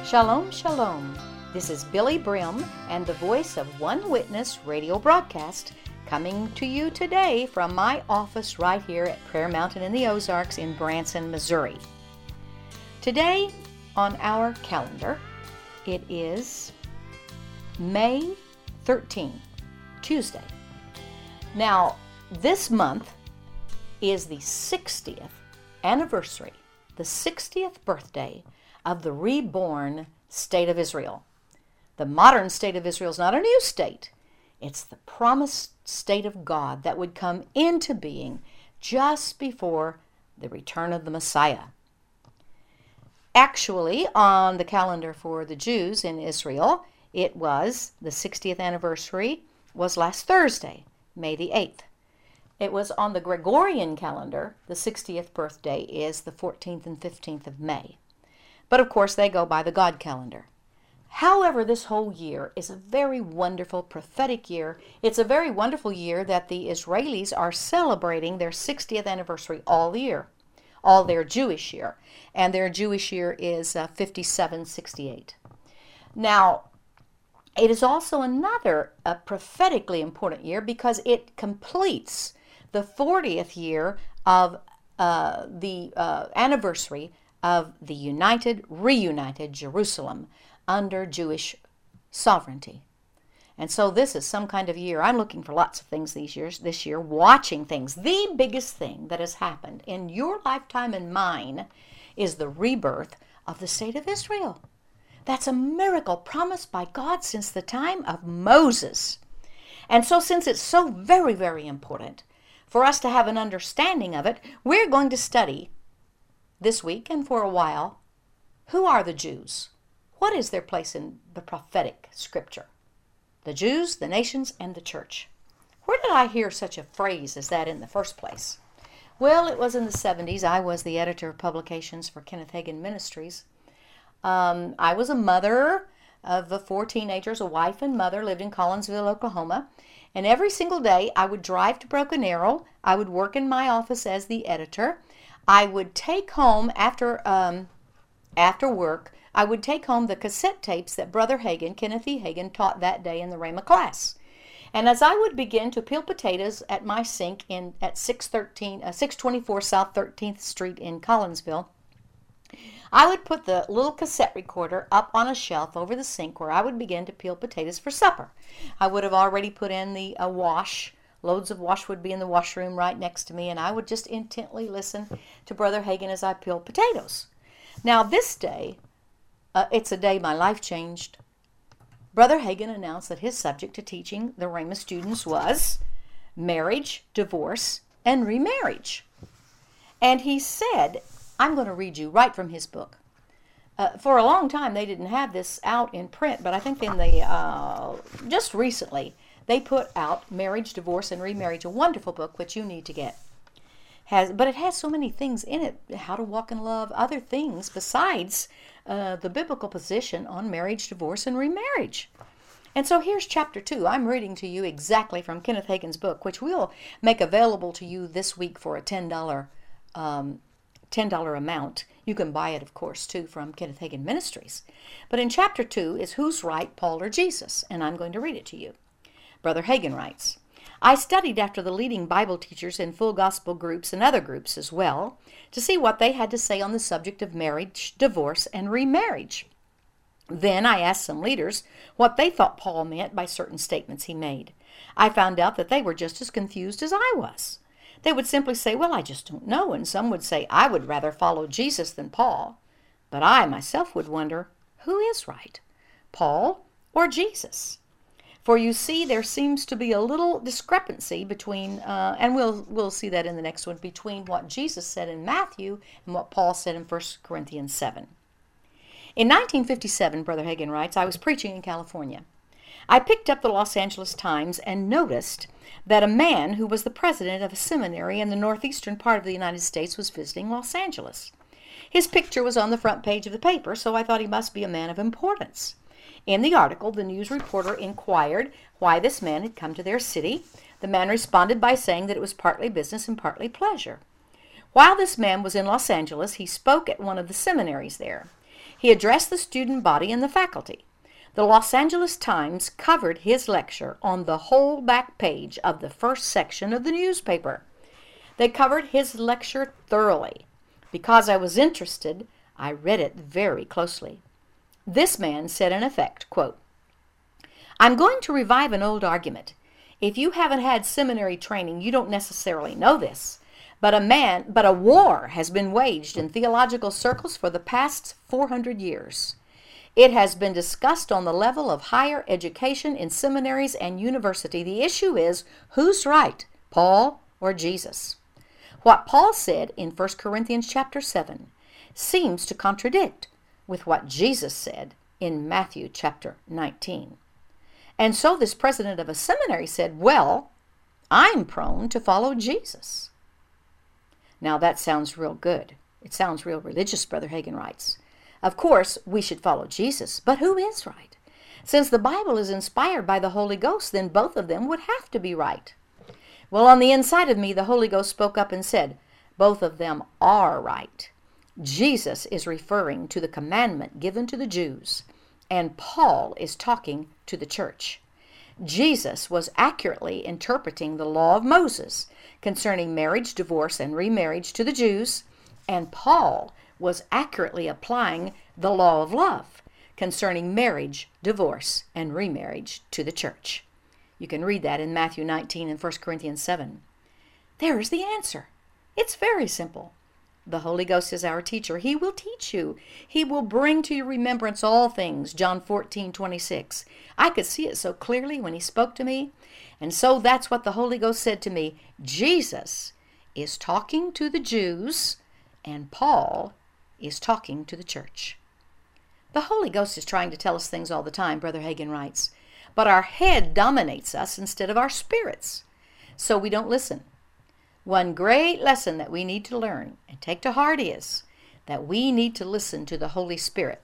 Shalom, shalom. This is Billy Brim and the voice of One Witness radio broadcast coming to you today from my office right here at Prayer Mountain in the Ozarks in Branson, Missouri. Today on our calendar, it is May 13, Tuesday. Now, this month is the 60th anniversary, the 60th birthday of the reborn state of Israel. The modern state of Israel is not a new state. It's the promised state of God that would come into being just before the return of the Messiah. Actually, on the calendar for the Jews in Israel, it was the 60th anniversary was last Thursday, May the 8th. It was on the Gregorian calendar, the 60th birthday is the 14th and 15th of May. But of course, they go by the God calendar. However, this whole year is a very wonderful prophetic year. It's a very wonderful year that the Israelis are celebrating their 60th anniversary all year, all their Jewish year. And their Jewish year is 5768. Now, it is also another prophetically important year because it completes the 40th year of the anniversary of the reunited Jerusalem under Jewish sovereignty. And so this is some kind of year. I'm looking for lots of things this year, watching things. The biggest thing that has happened in your lifetime and mine is the rebirth of the state of Israel. That's a miracle promised by God since the time of Moses. And so since it's so very, very important for us to have an understanding of it, we're going to study this week and for a while, who are the Jews? What is their place in the prophetic scripture? The Jews, the nations, and the church. Where did I hear such a phrase as that in the first place? Well, it was in the 70s. I was the editor of publications for Kenneth Hagin Ministries. I was a mother of 4 teenagers, a wife and mother, lived in Collinsville, Oklahoma. And every single day I would drive to Broken Arrow. I would work in my office as the editor. I would take home after work, I would take home the cassette tapes that Brother Hagin, Kenneth E. Hagin, taught that day in the Rhema class. And as I would begin to peel potatoes at my sink at 624 South 13th Street in Collinsville, I would put the little cassette recorder up on a shelf over the sink where I would begin to peel potatoes for supper. I would have already put in the wash. Loads of wash would be in the washroom right next to me, and I would just intently listen to Brother Hagin as I peeled potatoes. Now, this day, it's a day my life changed. Brother Hagin announced that his subject to teaching the Rhema students was marriage, divorce, and remarriage. And he said, I'm going to read you right from his book. For a long time, they didn't have this out in print, but I think just recently, they put out Marriage, Divorce, and Remarriage, a wonderful book which you need to get. But it has so many things in it, how to walk in love, other things besides the biblical position on marriage, divorce, and remarriage. And so here's chapter 2. I'm reading to you exactly from Kenneth Hagin's book, which we'll make available to you this week for a $10 amount. You can buy it, of course, too, from Kenneth Hagin Ministries. But in chapter 2 is Who's Right, Paul or Jesus? And I'm going to read it to you. Brother Hagin writes, I studied after the leading Bible teachers in full gospel groups and other groups as well to see what they had to say on the subject of marriage, divorce, and remarriage. Then I asked some leaders what they thought Paul meant by certain statements he made. I found out that they were just as confused as I was. They would simply say, well, I just don't know, and some would say, I would rather follow Jesus than Paul. But I myself would wonder, who is right, Paul or Jesus? For you see, there seems to be a little discrepancy between, and we'll see that in the next one, between what Jesus said in Matthew and what Paul said in 1 Corinthians 7. In 1957, Brother Hagin writes, I was preaching in California. I picked up the Los Angeles Times and noticed that a man who was the president of a seminary in the northeastern part of the United States was visiting Los Angeles. His picture was on the front page of the paper, so I thought he must be a man of importance. In the article, the news reporter inquired why this man had come to their city. The man responded by saying that it was partly business and partly pleasure. While this man was in Los Angeles, he spoke at one of the seminaries there. He addressed the student body and the faculty. The Los Angeles Times covered his lecture on the whole back page of the first section of the newspaper. They covered his lecture thoroughly. Because I was interested, I read it very closely. This man said in effect, quote, "I'm going to revive an old argument. If you haven't had seminary training, you don't necessarily know this. But a war has been waged in theological circles for the past 400 years. It has been discussed on the level of higher education in seminaries and university. The issue is, who's right, Paul or Jesus? What Paul said in 1 Corinthians chapter 7 seems to contradict with what Jesus said in Matthew chapter 19. And so this president of a seminary said, well, I'm prone to follow Jesus." Now that sounds real good. It sounds real religious, Brother Hagin writes. Of course, we should follow Jesus, but who is right? Since the Bible is inspired by the Holy Ghost, then both of them would have to be right. Well, on the inside of me, the Holy Ghost spoke up and said, both of them are right. Jesus is referring to the commandment given to the Jews, and Paul is talking to the church. Jesus was accurately interpreting the law of Moses concerning marriage, divorce, and remarriage to the Jews, and Paul was accurately applying the law of love concerning marriage, divorce, and remarriage to the church. You can read that in Matthew 19 and 1 Corinthians 7. There's the answer. It's very simple. The Holy Ghost is our teacher. He will teach you. He will bring to your remembrance all things. John 14:26. I could see it so clearly when he spoke to me. And so that's what the Holy Ghost said to me. Jesus is talking to the Jews, and Paul is talking to the church. The Holy Ghost is trying to tell us things all the time, Brother Hagin writes. But our head dominates us instead of our spirits. So we don't listen. One great lesson that we need to learn and take to heart is that we need to listen to the Holy Spirit.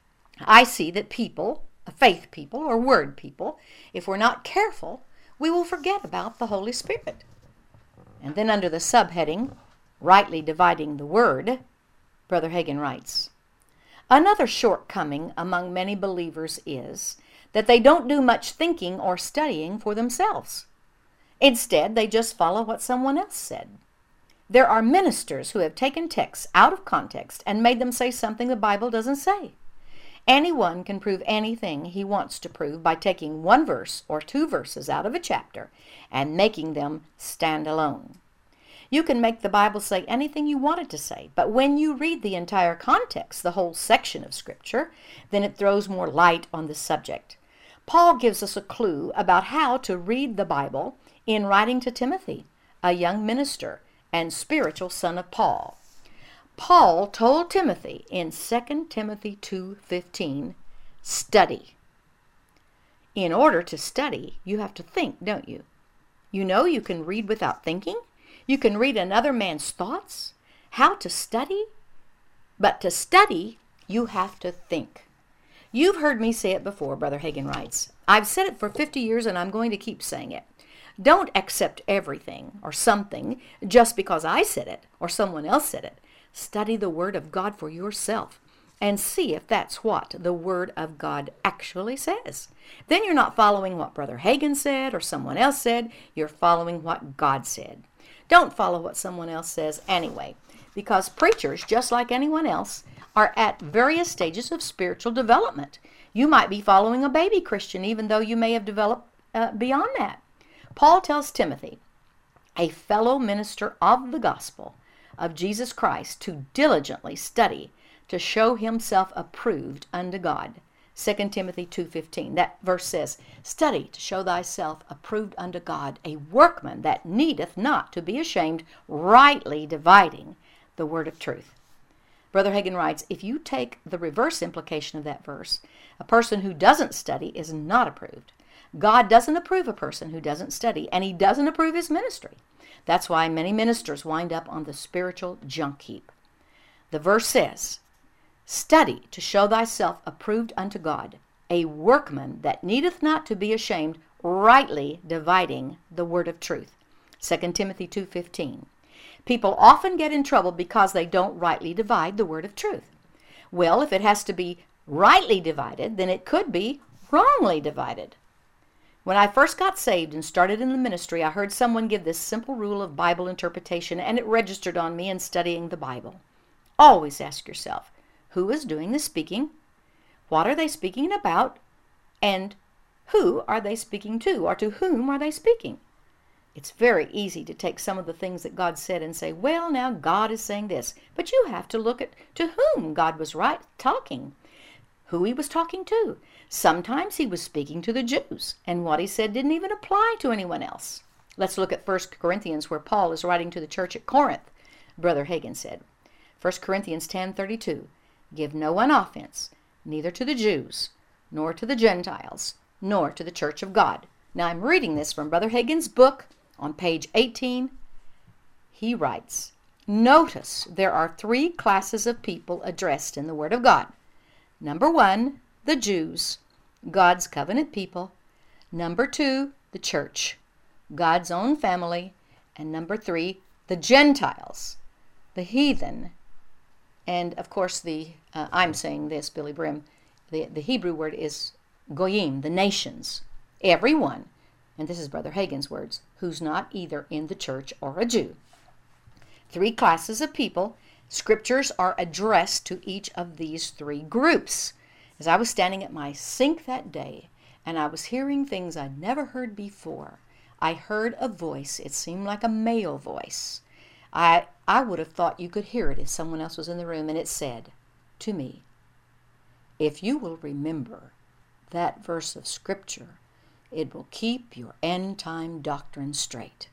I see that people, faith people or word people, if we're not careful, we will forget about the Holy Spirit. And then under the subheading, rightly dividing the word, Brother Hagin writes, another shortcoming among many believers is that they don't do much thinking or studying for themselves. Instead, they just follow what someone else said. There are ministers who have taken texts out of context and made them say something the Bible doesn't say. Anyone can prove anything he wants to prove by taking one verse or two verses out of a chapter and making them stand alone. You can make the Bible say anything you want it to say, but when you read the entire context, the whole section of Scripture, then it throws more light on the subject. Paul gives us a clue about how to read the Bible in writing to Timothy, a young minister and spiritual son of Paul. Paul told Timothy in 2 Timothy 2:15, study. In order to study, you have to think, don't you? You know you can read without thinking. You can read another man's thoughts. How to study? But to study, you have to think. You've heard me say it before, Brother Hagin writes. I've said it for 50 years and I'm going to keep saying it. Don't accept everything or something just because I said it or someone else said it. Study the Word of God for yourself and see if that's what the Word of God actually says. Then you're not following what Brother Hagin said or someone else said. You're following what God said. Don't follow what someone else says anyway, because preachers, just like anyone else, are at various stages of spiritual development. You might be following a baby Christian even though you may have developed beyond that. Paul tells Timothy, a fellow minister of the gospel of Jesus Christ, to diligently study to show himself approved unto God. 2 Timothy 2:15. That verse says, study to show thyself approved unto God, a workman that needeth not to be ashamed, rightly dividing the word of truth. Brother Hagin writes, if you take the reverse implication of that verse, a person who doesn't study is not approved. God doesn't approve a person who doesn't study, and he doesn't approve his ministry. That's why many ministers wind up on the spiritual junk heap. The verse says, study to show thyself approved unto God, a workman that needeth not to be ashamed, rightly dividing the word of truth. 2 Timothy 2:15. People often get in trouble because they don't rightly divide the word of truth. Well, if it has to be rightly divided, then it could be wrongly divided. When I first got saved and started in the ministry, I heard someone give this simple rule of Bible interpretation, and it registered on me in studying the Bible. Always ask yourself, who is doing the speaking? What are they speaking about? And who are they speaking to, or to whom are they speaking? It's very easy to take some of the things that God said and say, well, now God is saying this. But you have to look at to whom God was talking, who he was talking to. Sometimes he was speaking to the Jews, and what he said didn't even apply to anyone else. Let's look at 1 Corinthians, where Paul is writing to the church at Corinth. Brother Hagin said, 1 Corinthians 10:32, give no one offense, neither to the Jews, nor to the Gentiles, nor to the church of God. Now I'm reading this from Brother Hagin's book on page 18. He writes, notice there are 3 classes of people addressed in the Word of God. Number 1, the Jews, God's covenant people. Number 2, the church, God's own family. And number 3, the Gentiles, the heathen. And of course, I'm saying this, Billy Brim, the Hebrew word is goyim, the nations. Everyone, and this is Brother Hagin's words, who's not either in the church or a Jew. 3 classes of people. Scriptures are addressed to each of these 3 groups. As I was standing at my sink that day, and I was hearing things I'd never heard before, I heard a voice. It seemed like a male voice. I would have thought you could hear it if someone else was in the room, and it said to me, if you will remember that verse of Scripture, it will keep your end-time doctrine straight.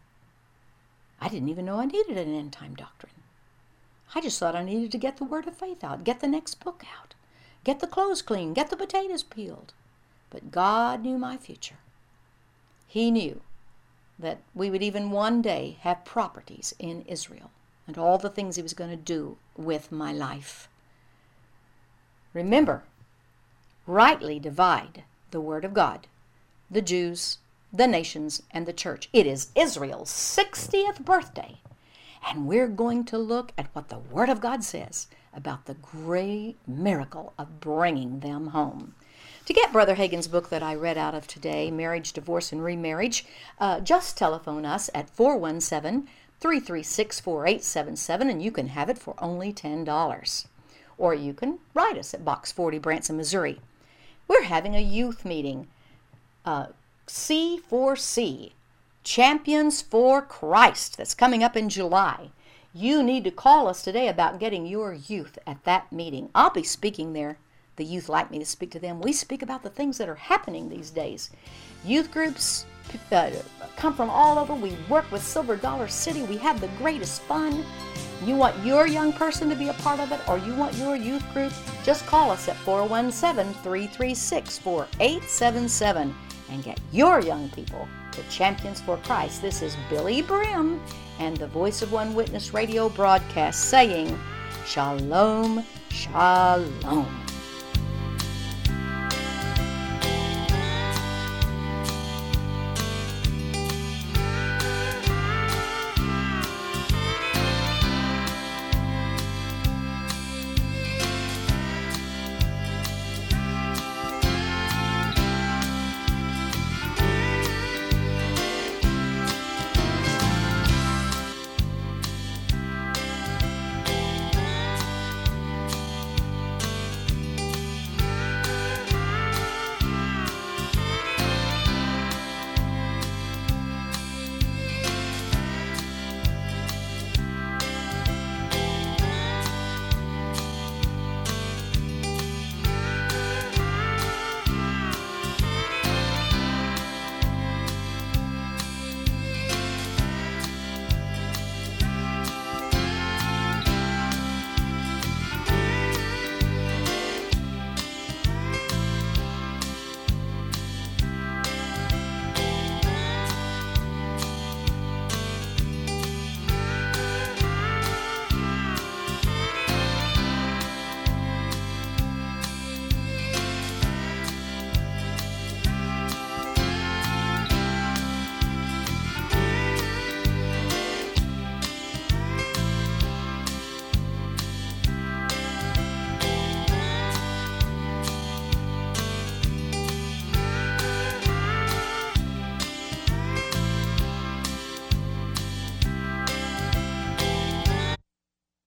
I didn't even know I needed an end-time doctrine. I just thought I needed to get the Word of Faith out, get the next book out, get the clothes clean, get the potatoes peeled. But God knew my future. He knew that we would even one day have properties in Israel and all the things he was going to do with my life. Remember, rightly divide the Word of God, the Jews, the nations, and the church. It is Israel's 60th birthday, and we're going to look at what the Word of God says about the great miracle of bringing them home. To get Brother Hagin's book that I read out of today, Marriage, Divorce, and Remarriage, just telephone us at 417-336-4877, and you can have it for only $10. Or you can write us at Box 40, Branson, Missouri. We're having a youth meeting, C4C, Champions for Christ, that's coming up in July. You need to call us today about getting your youth at that meeting. I'll be speaking there. The youth like me to speak to them. We speak about the things that are happening these days. Youth groups come from all over. We work with Silver Dollar City. We have the greatest fun. You want your young person to be a part of it, or you want your youth group, just call us at 417-336-4877 and get your young people to Champions for Christ. This is Billy Brim and the Voice of One Witness radio broadcast saying, Shalom, Shalom.